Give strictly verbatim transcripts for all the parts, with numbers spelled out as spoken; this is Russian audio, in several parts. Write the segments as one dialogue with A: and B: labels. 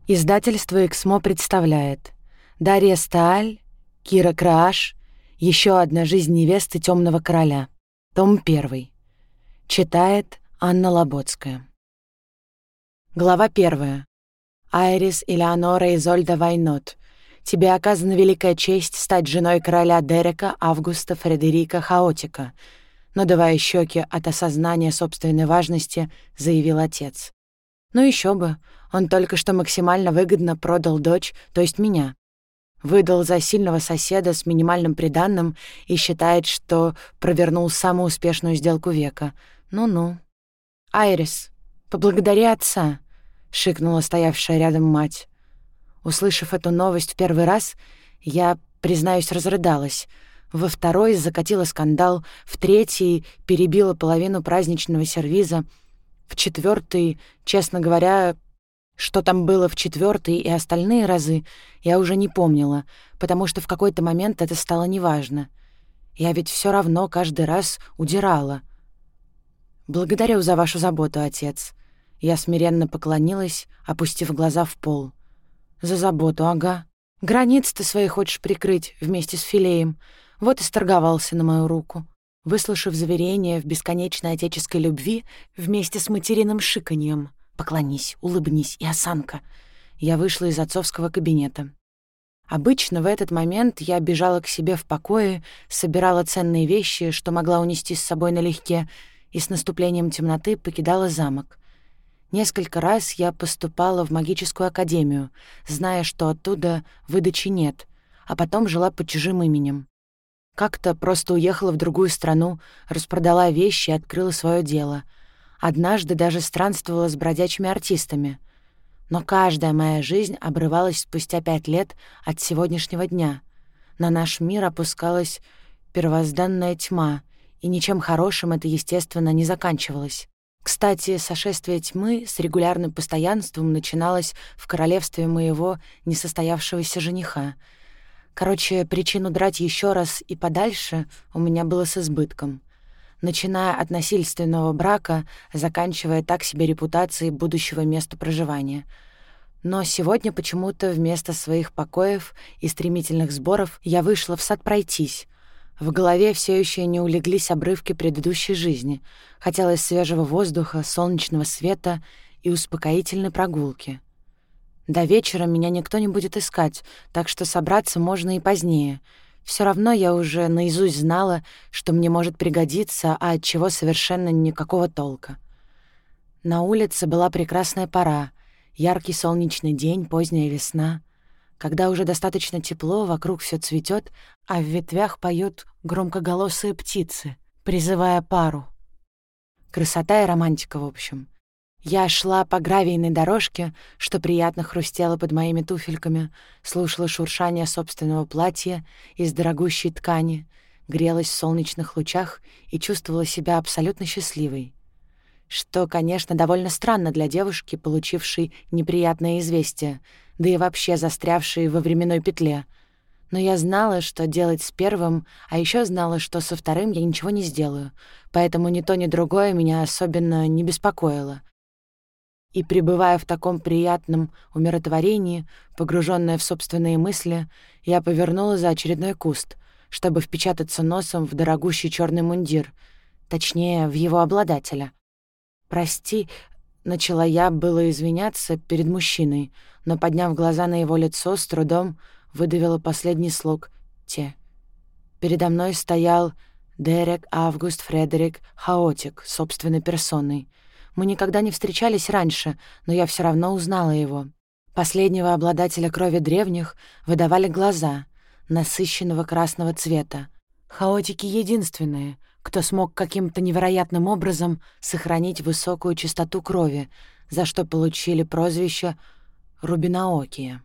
A: Издательство «Эксмо» представляет Дарья Стааль, Кира Крааш, «Еще одна жизнь невесты Темного короля». Том первый. Читает Анна Лоботская. Глава первая. Айрис Элеонора Изольда Вайнот, тебе оказана великая честь стать женой короля Дерека Августа Фредерика Хаотика, надувая щеки от осознания собственной важности, заявил отец. Ну еще бы, он только что максимально выгодно продал дочь, то есть меня. Выдал за сильного соседа с минимальным приданным и считает, что провернул самую успешную сделку века. Ну-ну. «Айрис, поблагодари отца», — шикнула стоявшая рядом мать. Услышав эту новость в первый раз, я, признаюсь, разрыдалась. Во второй закатила скандал, в третий перебила половину праздничного сервиза, в четвертый, честно говоря, что там было в четвертый и остальные разы, я уже не помнила, потому что в какой-то момент это стало неважно. Я ведь все равно каждый раз удирала. «Благодарю за вашу заботу, отец». Я смиренно поклонилась, опустив глаза в пол. «За заботу, ага. Границ ты свои хочешь прикрыть вместе с Филеем. Вот и сторговался на мою руку». Выслушав заверение в бесконечной отеческой любви вместе с материным шиканьем, «Поклонись, улыбнись и осанка», я вышла из отцовского кабинета. Обычно в этот момент я бежала к себе в покое, собирала ценные вещи, что могла унести с собой налегке, и с наступлением темноты покидала замок. Несколько раз я поступала в магическую академию, зная, что оттуда выдачи нет, а потом жила под чужим именем. Как-то просто уехала в другую страну, распродала вещи и открыла свое дело. Однажды даже странствовала с бродячими артистами. Но каждая моя жизнь обрывалась спустя пять лет от сегодняшнего дня. На наш мир опускалась первозданная тьма, и ничем хорошим это, естественно, не заканчивалось. Кстати, сошествие тьмы с регулярным постоянством начиналось в королевстве моего несостоявшегося жениха. Короче, причин удрать еще раз и подальше у меня было с избытком. Начиная от насильственного брака, заканчивая так себе репутацией будущего места проживания. Но сегодня почему-то вместо своих покоев и стремительных сборов я вышла в сад пройтись. В голове все еще не улеглись обрывки предыдущей жизни. Хотелось свежего воздуха, солнечного света и успокоительной прогулки. До вечера меня никто не будет искать, так что собраться можно и позднее. Все равно я уже наизусть знала, что мне может пригодиться, а от чего совершенно никакого толка. На улице была прекрасная пора, яркий солнечный день, поздняя весна. Когда уже достаточно тепло, вокруг все цветет, а в ветвях поют громкоголосые птицы, призывая пару. Красота и романтика, в общем. Я шла по гравийной дорожке, что приятно хрустело под моими туфельками, слушала шуршание собственного платья из дорогущей ткани, грелась в солнечных лучах и чувствовала себя абсолютно счастливой. Что, конечно, довольно странно для девушки, получившей неприятное известие, да и вообще застрявшей во временной петле. Но я знала, что делать с первым, а еще знала, что со вторым я ничего не сделаю, поэтому ни то, ни другое меня особенно не беспокоило. И, пребывая в таком приятном умиротворении, погруженная в собственные мысли, я повернула за очередной куст, чтобы впечататься носом в дорогущий черный мундир, точнее, в его обладателя. «Прости», — начала я было извиняться перед мужчиной, но, подняв глаза на его лицо, с трудом выдавила последний слог «те». Передо мной стоял Дерек Август Фредерик Хаотик собственной персоной. Мы никогда не встречались раньше, но я все равно узнала его. Последнего обладателя крови древних выдавали глаза, насыщенного красного цвета. Хаотики единственные, кто смог каким-то невероятным образом сохранить высокую чистоту крови, за что получили прозвище «рубиноокие».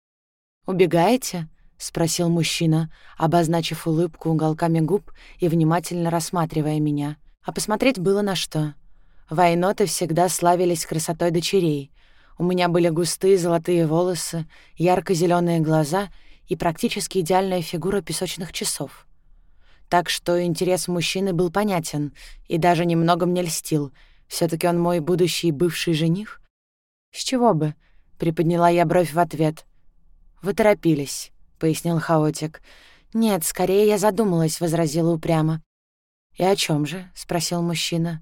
A: «Убегаете?» — спросил мужчина, обозначив улыбку уголками губ и внимательно рассматривая меня. А посмотреть было на что. Вайноты всегда славились красотой дочерей. У меня были густые золотые волосы, ярко-зелёные глаза и практически идеальная фигура песочных часов. Так что интерес мужчины был понятен и даже немного мне льстил. Всё-таки он мой будущий бывший жених. С чего бы? — приподняла я бровь в ответ. «Вы торопились», — пояснил Хаотик. «Нет, скорее я задумалась», — возразила упрямо. «И о чем же?» — спросил мужчина.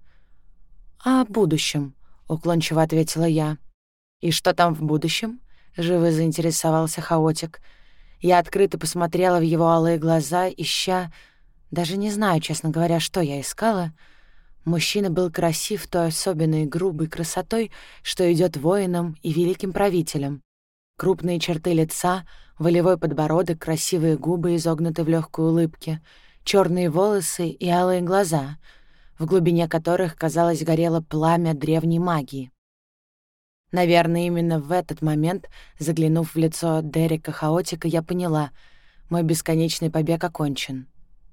A: «О будущем», — уклончиво ответила я. «И что там в будущем?» — живо заинтересовался Хаотик. Я открыто посмотрела в его алые глаза, ища... Даже не знаю, честно говоря, что я искала. Мужчина был красив той особенной грубой красотой, что идет воинам и великим правителям. Крупные черты лица, волевой подбородок, красивые губы, изогнуты в легкой улыбке, черные волосы и алые глаза, в глубине которых, казалось, горело пламя древней магии. Наверное, именно в этот момент, заглянув в лицо Дерека Хаотика, я поняла — мой бесконечный побег окончен.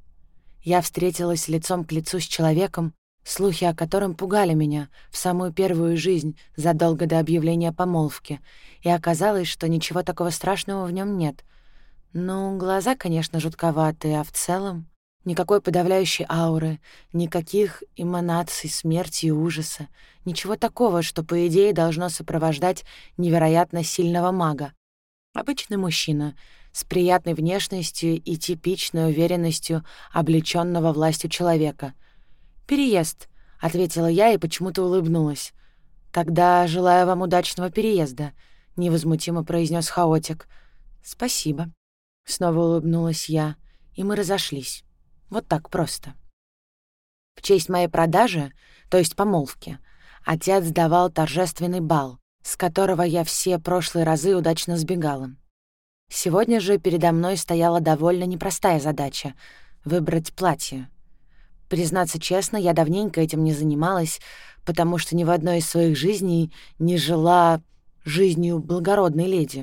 A: Я встретилась лицом к лицу с человеком, слухи о котором пугали меня в самую первую жизнь задолго до объявления помолвки, и оказалось, что ничего такого страшного в нем нет. Ну, глаза, конечно, жутковатые, а в целом никакой подавляющей ауры, никаких эманаций смерти и ужаса, ничего такого, что, по идее, должно сопровождать невероятно сильного мага. Обычный мужчина с приятной внешностью и типичной уверенностью облечённого властью человека. «Переезд», — ответила я и почему-то улыбнулась. «Тогда желаю вам удачного переезда», — невозмутимо произнес Хаотик. «Спасибо», — снова улыбнулась я, и мы разошлись. Вот так просто. В честь моей продажи, то есть помолвки, отец давал торжественный бал, с которого я все прошлые разы удачно сбегала. Сегодня же передо мной стояла довольно непростая задача — выбрать платье. Признаться честно, я давненько этим не занималась, потому что ни в одной из своих жизней не жила жизнью благородной леди.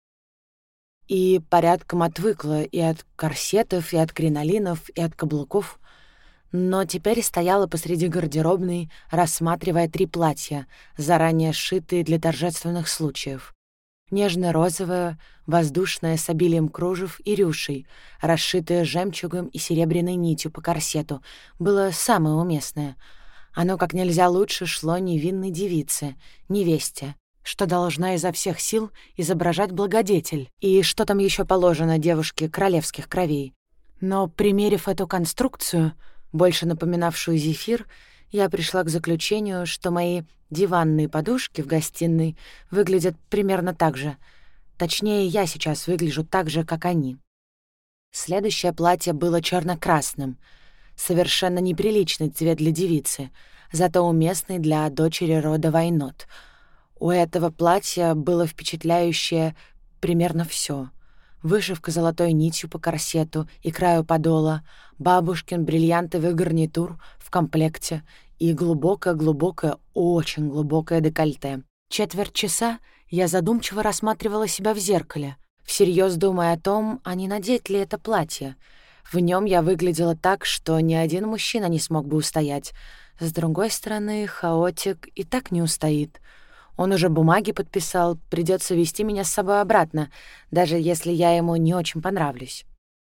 A: И порядком отвыкла и от корсетов, и от кринолинов, и от каблуков. Но теперь стояла посреди гардеробной, рассматривая три платья, заранее сшитые для торжественных случаев. Нежно-розовое, воздушное с обилием кружев и рюшей, расшитое жемчугом и серебряной нитью по корсету, было самое уместное. Оно как нельзя лучше шло невинной девице, невесте, что должна изо всех сил изображать благодетель, и что там еще положено девушке королевских кровей. Но, примерив эту конструкцию, больше напоминавшую зефир, я пришла к заключению, что мои диванные подушки в гостиной выглядят примерно так же. Точнее, я сейчас выгляжу так же, как они. Следующее платье было черно-красным, совершенно неприличный цвет для девицы, зато уместный для дочери рода Вайнот. У этого платья было впечатляющее примерно все: вышивка золотой нитью по корсету и краю подола, бабушкин бриллиантовый гарнитур в комплекте и глубокое-глубокое, очень глубокое декольте. Четверть часа я задумчиво рассматривала себя в зеркале, всерьез думая о том, а не надеть ли это платье. В нем я выглядела так, что ни один мужчина не смог бы устоять. С другой стороны, Хаотик и так не устоит. Он уже бумаги подписал, придется вести меня с собой обратно, даже если я ему не очень понравлюсь.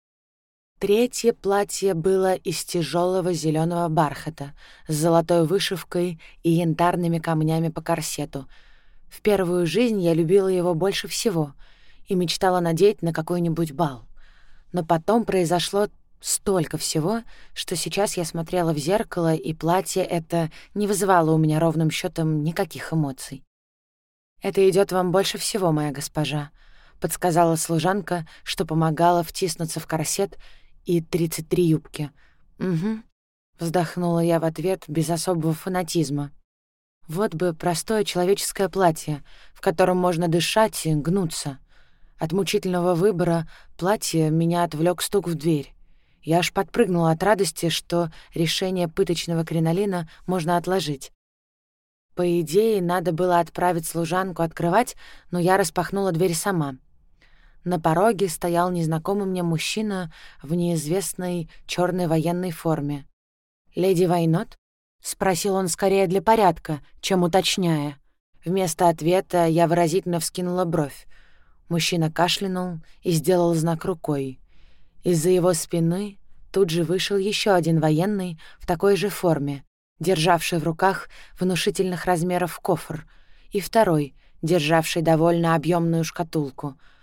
A: Третье платье было из тяжелого зеленого бархата с золотой вышивкой и янтарными камнями по корсету. В первую жизнь я любила его больше всего и мечтала надеть на какой-нибудь бал. Но потом произошло столько всего, что сейчас я смотрела в зеркало, и платье это не вызывало у меня ровным счетом никаких эмоций. «Это идет вам больше всего, моя госпожа», — подсказала служанка, что помогала втиснуться в корсет и тридцать три юбки. «Угу», — вздохнула я в ответ без особого фанатизма. «Вот бы простое человеческое платье, в котором можно дышать и гнуться». От мучительного выбора платья меня отвлек стук в дверь. Я аж подпрыгнула от радости, что решение пыточного кринолина можно отложить. По идее, надо было отправить служанку открывать, но я распахнула дверь сама. На пороге стоял незнакомый мне мужчина в неизвестной черной военной форме. «Леди Вайнот?» — спросил он скорее для порядка, чем уточняя. Вместо ответа я выразительно вскинула бровь. Мужчина кашлянул и сделал знак рукой. Из-за его спины тут же вышел еще один военный в такой же форме, державший в руках внушительных размеров кофр, и второй, державший довольно объемную шкатулку,